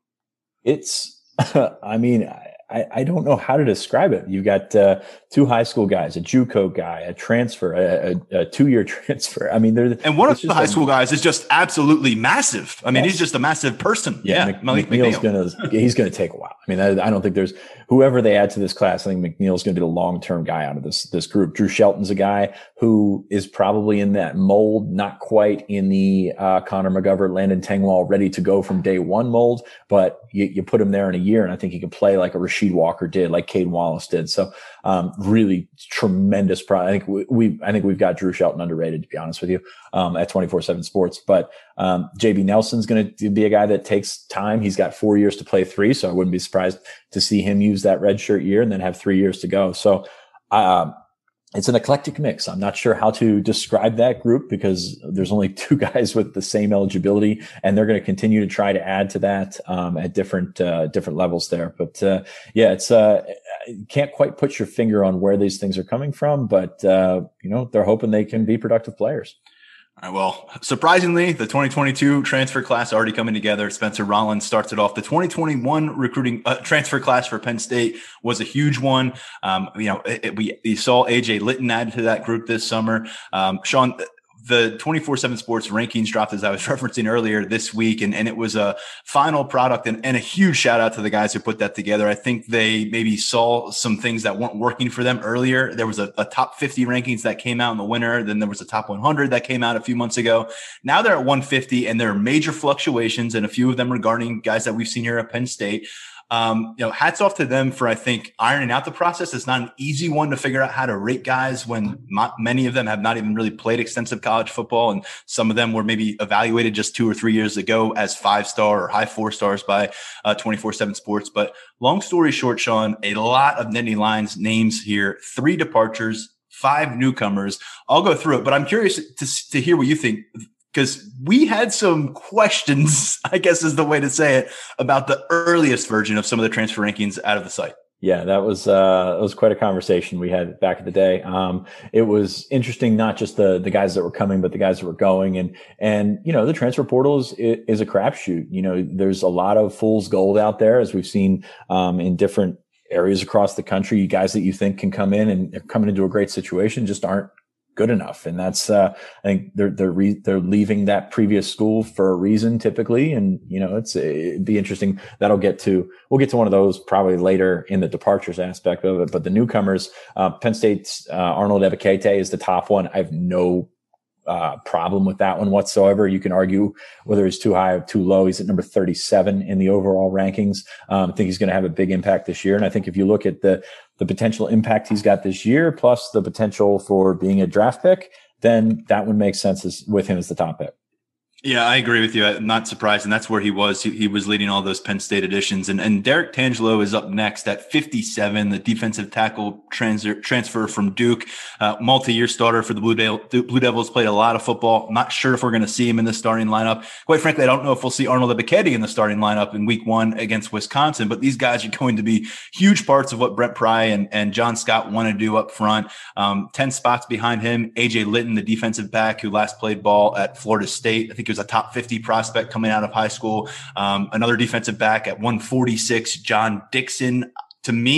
It's, I mean, I, I don't know how to describe it. You've got uh, two high school guys, a JUCO guy, a transfer, a, a, a two-year transfer. I mean, they're and one of the high a, school guys is just absolutely massive. I mean, yes. He's just a massive person. Yeah, yeah. Mc, McNeil's McNeil. gonna he's gonna take a while. I mean, I, I don't think there's whoever they add to this class. I think McNeil's gonna be the long-term guy out of this this group. Drew Shelton's a guy who is probably in that mold, not quite in the uh, Connor McGovern, Landon Tengwall, ready to go from day one mold, but you, you put him there in a year, and I think he can play like a Rasheed Walker did, like Cade Wallace did. So, um, really tremendous. Pro- I think we, we, I think we've got Drew Shelton underrated, to be honest with you, um, at twenty-four seven Sports. But, um, J B Nelson's going to be a guy that takes time. He's got four years to play three. So I wouldn't be surprised to see him use that redshirt year and then have three years to go. So, um, it's an eclectic mix. I'm not sure how to describe that group because there's only two guys with the same eligibility, and they're going to continue to try to add to that um, at different uh, different levels there. But uh, yeah, it's uh, you can't quite put your finger on where these things are coming from, but uh, you know, they're hoping they can be productive players. All right, well, surprisingly, the twenty twenty-two transfer class already coming together. Spencer Rolland starts it off. The twenty twenty-one recruiting uh, transfer class for Penn State was a huge one. Um, you know, it, it, we, we saw A J Litton added to that group this summer. Um, Sean, the twenty-four seven Sports rankings dropped, as I was referencing earlier, this week, and, and it was a final product, and, and a huge shout out to the guys who put that together. I think they maybe saw some things that weren't working for them earlier. There was a, a top fifty rankings that came out in the winter. Then there was a top one hundred that came out a few months ago. Now they're at one fifty, and there are major fluctuations, and a few of them regarding guys that we've seen here at Penn State. Um, you know, hats off to them for, I think, ironing out the process. It's not an easy one to figure out how to rate guys when not, many of them have not even really played extensive college football. And some of them were maybe evaluated just two or three years ago as five-star or high four stars by uh, twenty-four seven Sports. But long story short, Sean, a lot of Nittany Lions names here, three departures, five newcomers. I'll go through it, but I'm curious to, to hear what you think, because we had some questions, I guess is the way to say it, about the earliest version of some of the transfer rankings out of the site. Yeah, that was uh, it was quite a conversation we had back in the day. Um, it was interesting, not just the the guys that were coming, but the guys that were going, and and you know, the transfer portal is is a crapshoot. You know, there's a lot of fool's gold out there, as we've seen um, in different areas across the country. You guys that you think can come in and are coming into a great situation just aren't good enough. And that's, uh, I think they're, they're, re- they're leaving that previous school for a reason typically. And, you know, it's, it'd be interesting. That'll get to, we'll get to one of those probably later in the departures aspect of it. But the newcomers, uh, Penn State's, uh, Arnold Ebiketie is the top one. I have no, uh, problem with that one whatsoever. You can argue whether he's too high or too low. He's at number thirty-seven in the overall rankings. Um, I think he's going to have a big impact this year. And I think if you look at the, the potential impact he's got this year, plus the potential for being a draft pick, then that would make sense as, with him as the top pick. Yeah, I agree with you. I'm not surprised. And that's where he was. He, he was leading all those Penn State additions. And, and Derek Tangelo is up next at fifty-seven, the defensive tackle transfer, transfer from Duke, uh, multi-year starter for the Blue, De- Blue Devils, played a lot of football. Not sure if we're going to see him in the starting lineup. Quite frankly, I don't know if we'll see Arnold Ebiketie in the starting lineup in week one against Wisconsin, but these guys are going to be huge parts of what Brent Pry and, and John Scott want to do up front. Um, ten spots behind him, A J Litton, the defensive back who last played ball at Florida State. I think he was a top fifty prospect coming out of high school. Um, another defensive back at one forty-six, John Dixon. To me,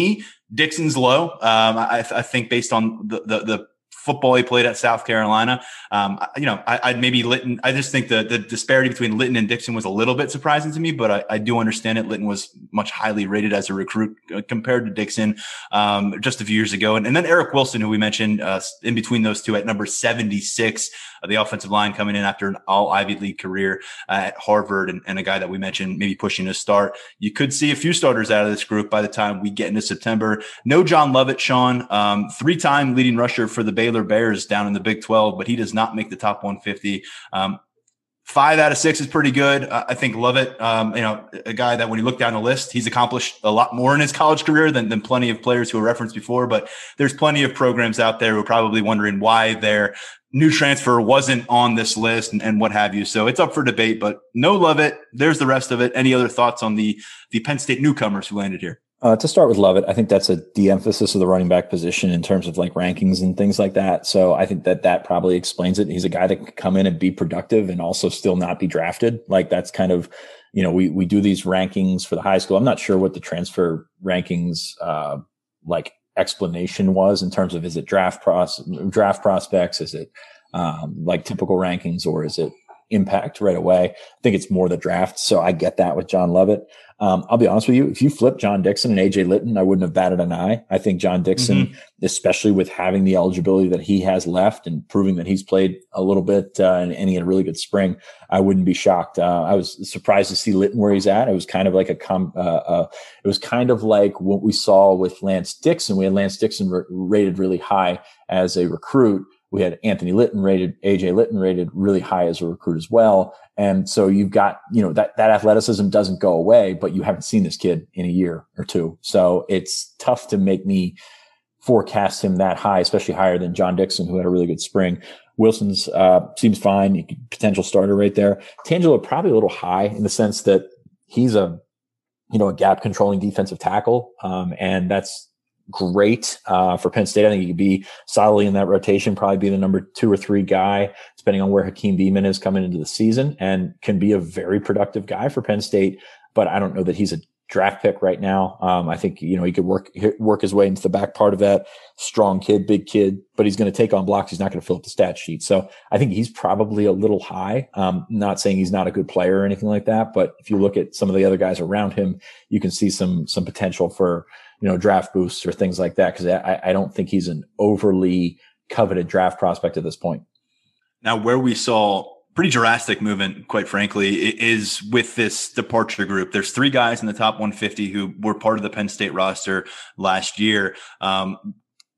Dixon's low. Um, I, I think based on the, the, the football he played at South Carolina, um, you know, I, I'd maybe Litton. I just think the the disparity between Litton and Dixon was a little bit surprising to me, but I, I do understand it. Litton was much highly rated as a recruit uh, compared to Dixon um, just a few years ago. And, and then Eric Wilson, who we mentioned uh, in between those two at number seventy-six, uh, the offensive line coming in after an all Ivy League career uh, at Harvard, and, and a guy that we mentioned maybe pushing to start. You could see a few starters out of this group by the time we get into September. No John Lovett, Sean, um, three-time leading rusher for the Baylor Bears down in the Big twelve, but he does not make the top one fifty. Um, five out of six is pretty good. Uh, I think Lovett, um, you know, a guy that when you look down the list, he's accomplished a lot more in his college career than, than plenty of players who were referenced before, but there's plenty of programs out there who are probably wondering why their new transfer wasn't on this list and, and what have you. So it's up for debate, but no Lovett. There's the rest of it. Any other thoughts on the, the Penn State newcomers who landed here? Uh, to start with Lovett, I think that's a de-emphasis of the running back position in terms of like rankings and things like that. So I think that that probably explains it. He's a guy that can come in and be productive and also still not be drafted. Like that's kind of, you know, we, we do these rankings for the high school. I'm not sure what the transfer rankings, uh, like explanation was in terms of, is it draft pros draft prospects? Is it, um, like typical rankings, or is it impact right away? I think it's more the draft. So I get that with John Lovett. Um, I'll be honest with you. If you flip John Dixon and A J Litton, I wouldn't have batted an eye. I think John Dixon, mm-hmm. especially with having the eligibility that he has left and proving that he's played a little bit, uh, and, and he had a really good spring, I wouldn't be shocked. Uh, I was surprised to see Litton where he's at. It was kind of like a, com, uh, uh, it was kind of like what we saw with Lance Dixon. We had Lance Dixon r- rated really high as a recruit. We had Anthony Litton rated, A J Litton rated really high as a recruit as well. And so you've got, you know, that, that athleticism doesn't go away, but you haven't seen this kid in a year or two. So it's tough to make me forecast him that high, especially higher than John Dixon, who had a really good spring. Wilson's, uh, seems fine. Potential starter right there. Tangelo probably a little high in the sense that he's a, you know, a gap controlling defensive tackle. Um, and that's great, uh, for Penn State. I think he could be solidly in that rotation, probably be the number two or three guy, depending on where Hakeem Beamon is coming into the season, and can be a very productive guy for Penn State. But I don't know that he's a draft pick right now. Um, I think, you know, he could work, work his way into the back part of that. Strong kid, big kid, but he's going to take on blocks. He's not going to fill up the stat sheet. So I think he's probably a little high. Um, not saying he's not a good player or anything like that, but if you look at some of the other guys around him, you can see some, some potential for, you know, draft boosts or things like that. Cause I, I don't think he's an overly coveted draft prospect at this point. Now, where we saw pretty drastic movement, quite frankly, is with this departure group. There's three guys in the top one fifty who were part of the Penn State roster last year. Um,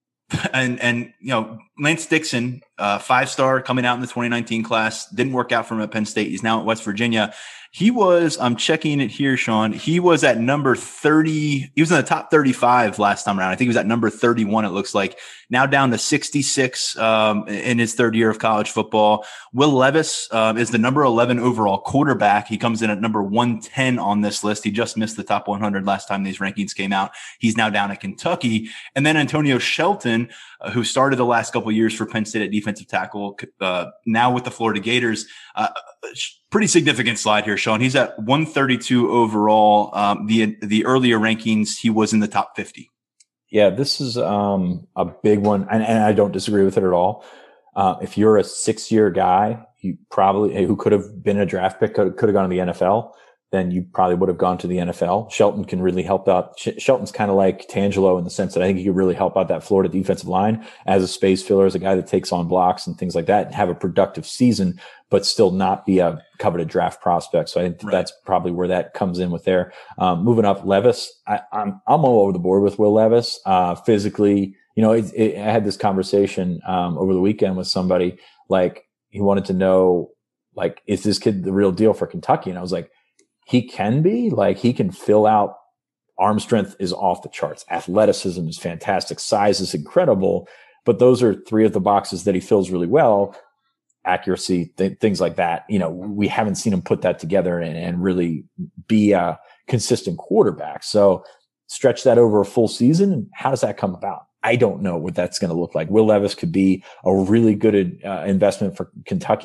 and, and, you know, Lance Dixon, uh, five-star coming out in the twenty nineteen class, didn't work out for him at Penn State. He's now at West Virginia. He was, I'm checking it here, Sean. He was at number thirty. He was in the top thirty-five last time around. I think he was at number thirty-one, it looks like. Now down to sixty-six um, in his third year of college football. Will Levis uh, is the number eleven overall quarterback. He comes in at number one ten on this list. He just missed the top one hundred last time these rankings came out. He's now down at Kentucky. And then Antonio Shelton, uh, who started the last couple of years for Penn State at defensive tackle, uh, now with the Florida Gators. Uh, pretty significant slide here, Sean. He's at one thirty-two overall. Um, the the earlier rankings, he was in the top fifty. Yeah, this is um, a big one, and, and I don't disagree with it at all. Uh, if you're a six-year guy, you probably who could have been a draft pick, could, could have gone to the N F L, then you probably would have gone to the N F L. Shelton can really help out. Sh- Shelton's kind of like Tangelo in the sense that I think he could really help out that Florida defensive line as a space filler, as a guy that takes on blocks and things like that, and have a productive season, but still not be a coveted draft prospect. So I think right. that's probably where that comes in with there. Um, moving up, Levis, I, I'm, I'm all over the board with Will Levis. Uh, physically, you know, it, it, I had this conversation, um, over the weekend with somebody, like he wanted to know, like, is this kid the real deal for Kentucky? And I was like, he can be, like, he can fill out. Arm strength is off the charts. Athleticism is fantastic. Size is incredible, but those are three of the boxes that he fills really well. Accuracy, th- things like that. You know, we haven't seen him put that together and, and really be a consistent quarterback. So stretch that over a full season. How does that come about? I don't know what that's going to look like. Will Levis could be a really good uh, investment for Kentucky,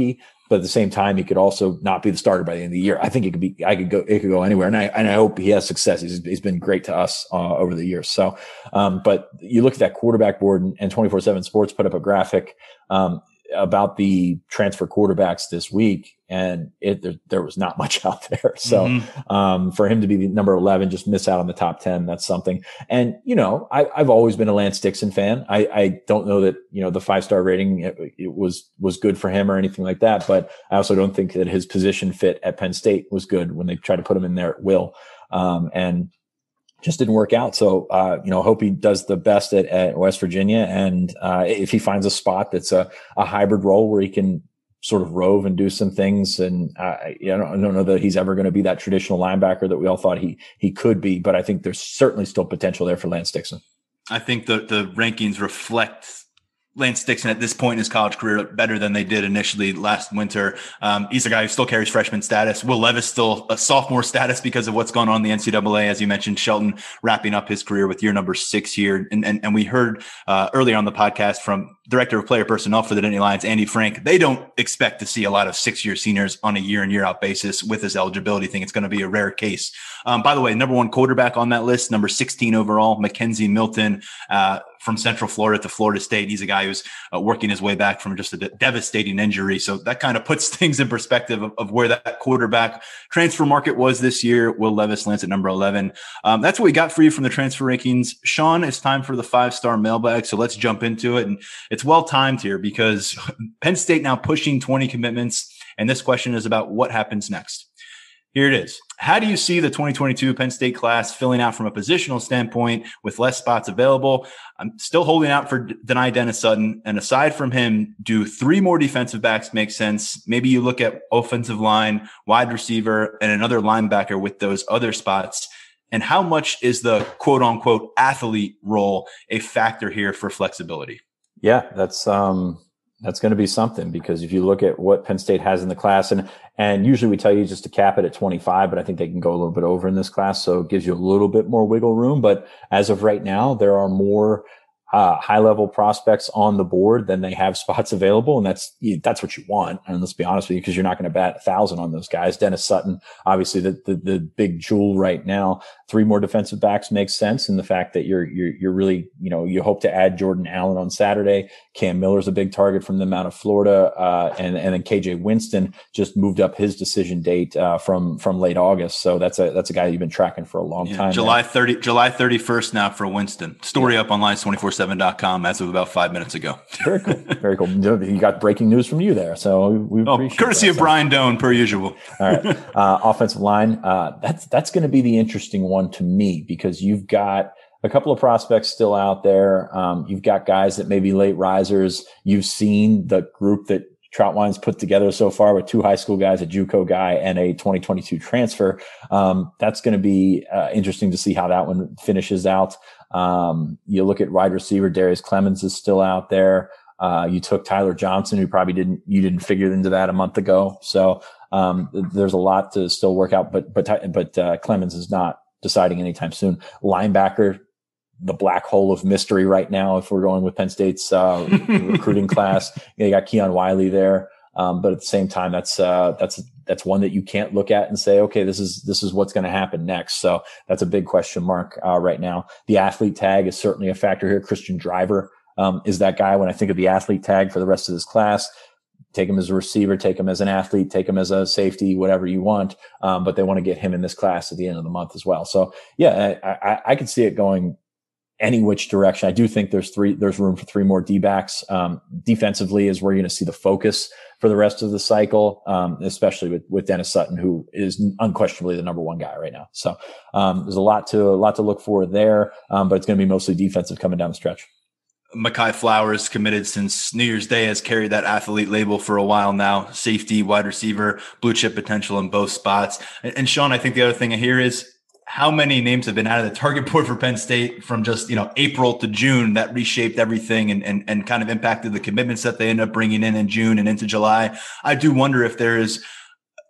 but at the same time, he could also not be the starter by the end of the year. I think it could be, I could go, it could go anywhere. And I, and I hope he has success. He's, he's been great to us uh, over the years. So, um, but you look at that quarterback board, and, and twenty-four seven Sports put up a graphic, um, about the transfer quarterbacks this week, and it, there, there was not much out there. So, mm-hmm. um, for him to be the number eleven, just miss out on the top ten, that's something. And, you know, I, I've always been a Lance Dixon fan. I, I don't know that, you know, the five star rating, it, it was, was good for him or anything like that. But I also don't think that his position fit at Penn State was good when they tried to put him in there at will. Um, and, just didn't work out. So, uh, you know, hope he does the best at, at West Virginia. And, uh, if he finds a spot that's a, a hybrid role where he can sort of rove and do some things. And, uh, you know, I don't know that he's ever going to be that traditional linebacker that we all thought he, he could be, but I think there's certainly still potential there for Lance Dixon. I think the, the rankings reflect Lance Dixon at this point in his college career better than they did initially last winter. Um, he's a guy who still carries freshman status. Will Levis still a sophomore status because of what's going on in the N C double A. As you mentioned, Shelton wrapping up his career with year number six here. And, and, and we heard uh, earlier on the podcast from Director of Player Personnel for the Nittany Lions, Andy Frank. They don't expect to see a lot of six-year seniors on a year in, year out basis with this eligibility thing. It's going to be a rare case. Um, by the way, number one quarterback on that list, number sixteen overall, Mackenzie Milton, uh, from Central Florida to Florida State. He's a guy who's uh, working his way back from just a de- devastating injury. So that kind of puts things in perspective of, of where that quarterback transfer market was this year. Will Levis lands at number eleven. Um, that's what we got for you from the transfer rankings. Sean, it's time for the five-star mailbag. So let's jump into it. And it's well timed here because Penn State now pushing twenty commitments. And this question is about what happens next. Here it is. How do you see the twenty twenty-two Penn State class filling out from a positional standpoint with less spots available? I'm still holding out for Dani Dennis Sutton. And aside from him, do three more defensive backs make sense? Maybe you look at offensive line, wide receiver, and another linebacker with those other spots. And how much is the quote unquote athlete role a factor here for flexibility? Yeah, that's, um, That's going to be something, because if you look at what Penn State has in the class, and, and usually we tell you just to cap it at twenty-five, but I think they can go a little bit over in this class. So it gives you a little bit more wiggle room. But as of right now, there are more uh, high level prospects on the board than they have spots available. And that's, that's what you want. And let's be honest with you, because you're not going to bat a thousand on those guys. Dennis Sutton, obviously the, the, the big jewel right now. Three more defensive backs makes sense. And the fact that you're, you're, you're really, you know, you hope to add Jordan Allen on Saturday. Cam Miller's a big target from them out of Florida. Uh, and, and then K J Winston just moved up his decision date, uh, from, from late August. So that's a, that's a guy you've been tracking for a long yeah, time. July thirtieth, July thirty-first now for Winston. Story yeah. up on Lions twenty-four seven dot com as of about five minutes ago. Very cool. Very cool. You got breaking news from you there. So we oh, appreciate courtesy that. of Brian Doan per usual. All right. Uh, offensive line. Uh, that's, that's going to be the interesting one to me, because you've got a couple of prospects still out there. Um, you've got guys that may be late risers. You've seen the group that Troutwine's put together so far with two high school guys, a JUCO guy, and a twenty twenty-two transfer. Um, that's going to be uh, interesting to see how that one finishes out. Um, you look at wide receiver, Darius Clemens is still out there. Uh, you took Tyler Johnson, who probably didn't, you didn't figure into that a month ago. So, um, th- there's a lot to still work out, but, but, but, uh, Clemens is not deciding anytime soon. Linebacker, the black hole of mystery right now, if we're going with Penn State's, uh, recruiting class. You, know, you got Keon Wiley there. Um, but at the same time, that's, uh, that's, that's one that you can't look at and say, okay, this is, this is what's going to happen next. So that's a big question mark, uh, right now. The athlete tag is certainly a factor here. Christian Driver, um, is that guy. When I think of the athlete tag for the rest of this class, take him as a receiver, take him as an athlete, take him as a safety, whatever you want. Um, but they want to get him in this class at the end of the month as well. So yeah, I, I, I could see it going any which direction. I do think there's three, there's room for three more D-backs. Um, defensively is where you're going to see the focus for the rest of the cycle, um, especially with, with Dennis Sutton, who is unquestionably the number one guy right now. So, um, there's a lot to, a lot to look for there. Um, but it's going to be mostly defensive coming down the stretch. Mekhi Flowers, committed since New Year's Day, has carried that athlete label for a while now. Safety, wide receiver, blue chip potential in both spots. And, and Sean, I think the other thing here is, how many names have been out of the target board for Penn State from just, you know, April to June that reshaped everything and, and, and kind of impacted the commitments that they end up bringing in in June and into July. I do wonder if there is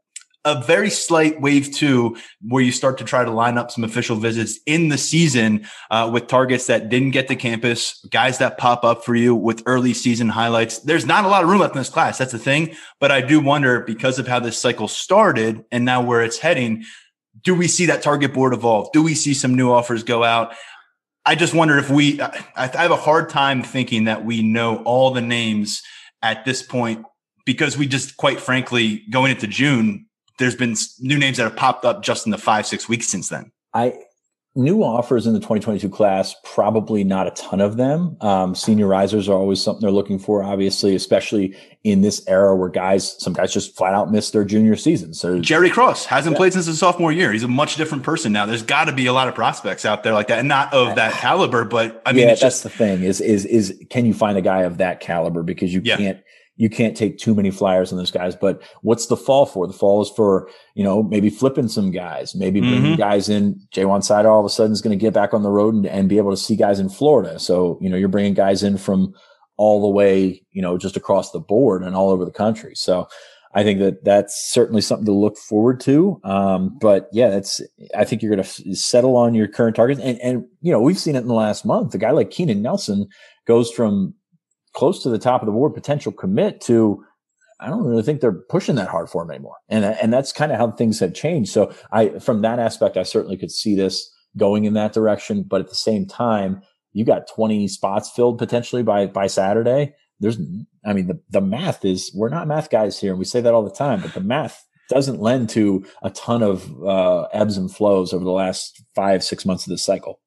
a very slight wave two where you start to try to line up some official visits in the season uh, with targets that didn't get to campus, guys that pop up for you with early season highlights. There's not a lot of room left in this class. That's the thing. But I do wonder, because of how this cycle started and now where it's heading, do we see that target board evolve? Do we see some new offers go out? I just wonder if we, I, I have a hard time thinking that we know all the names at this point, because we just, quite frankly, going into June, there's been new names that have popped up just in the five, six weeks since then. I new offers in the twenty twenty-two class, probably not a ton of them. Um, senior risers are always something they're looking for, obviously, especially in this era where guys, some guys just flat out missed their junior season. So Jerry Cross hasn't yeah. played since his sophomore year. He's a much different person now. There's got to be a lot of prospects out there like that, and not of that caliber, but I mean, yeah, it's that's just the thing is, is, is can you find a guy of that caliber? Because you yeah. can't, you can't take too many flyers on those guys. But what's the fall for? The fall is for, you know, maybe flipping some guys, maybe bringing Mm-hmm. guys in. Jaywan Sider all of a sudden is going to get back on the road and, and be able to see guys in Florida. So, you know, you're bringing guys in from all the way, you know, just across the board and all over the country. So I think that that's certainly something to look forward to. Um, but yeah, that's, I think you're going to f- settle on your current targets. And, and, you know, we've seen it in the last month. A guy like Keenan Nelson goes from close to the top of the board potential commit to, I don't really think they're pushing that hard for him anymore. And, and that's kind of how things have changed. So I, from that aspect, I certainly could see this going in that direction. But at the same time, you got twenty spots filled potentially by, by Saturday. There's, I mean, the, the math is, we're not math guys here, and we say that all the time, but the math doesn't lend to a ton of uh, ebbs and flows over the last five, six months of this cycle.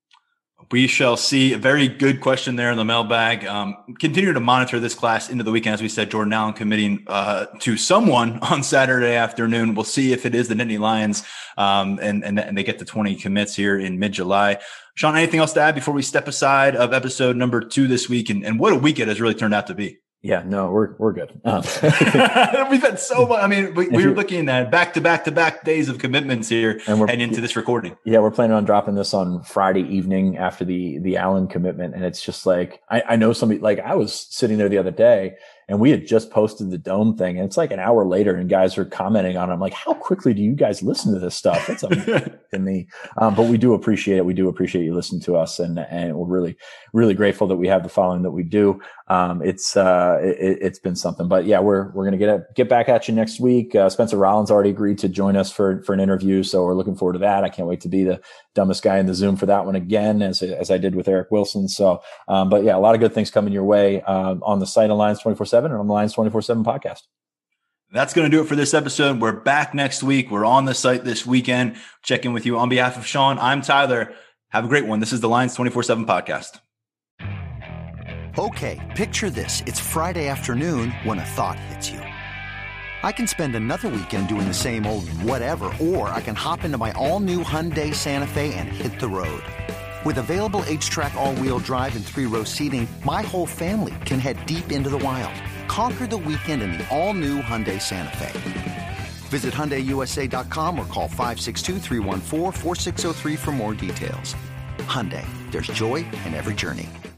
We shall see. A very good question there in the mailbag. Um, continue to monitor this class into the weekend. As we said, Jordan Allen committing uh, to someone on Saturday afternoon. We'll see if it is the Nittany Lions, um, and, and and they get the twenty commits here in mid-July. Sean, anything else to add before we step aside of episode number two this week? And, and what a week it has really turned out to be. Yeah, no, we're we're good. Um, We've had so much. I mean, we, we were looking at back to back to back days of commitments here and, we're, and into this recording. Yeah, we're planning on dropping this on Friday evening after the the Allen commitment, and it's just like I, I know somebody. Like I was sitting there the other day, and we had just posted the Dome thing, and it's like an hour later, and guys are commenting on it. I'm like, how quickly do you guys listen to this stuff? That's amazing to me. Um, but we do appreciate it. We do appreciate you listening to us, and and we're really really grateful that we have the following that we do. Um, it's uh, it, it's been something, but yeah, we're we're gonna get a, get back at you next week. Uh, Spencer Rollins already agreed to join us for for an interview, so we're looking forward to that. I can't wait to be the dumbest guy in the Zoom for that one again, as as I did with Eric Wilson. So, um, but yeah, a lot of good things coming your way um, on the site of Lions twenty-four seven and on the Lions twenty-four seven podcast. That's going to do it for this episode. We're back next week. We're on the site this weekend. Check in with you on behalf of Sean. I'm Tyler. Have a great one. This is the Lions twenty-four seven podcast. Okay, picture this. It's Friday afternoon when a thought hits you. I can spend another weekend doing the same old whatever, or I can hop into my all-new Hyundai Santa Fe and hit the road. With available H-Track all-wheel drive and three-row seating, my whole family can head deep into the wild. Conquer the weekend in the all-new Hyundai Santa Fe. Visit Hyundai U S A dot com or call five six two, three one four, four six zero three for more details. Hyundai, there's joy in every journey.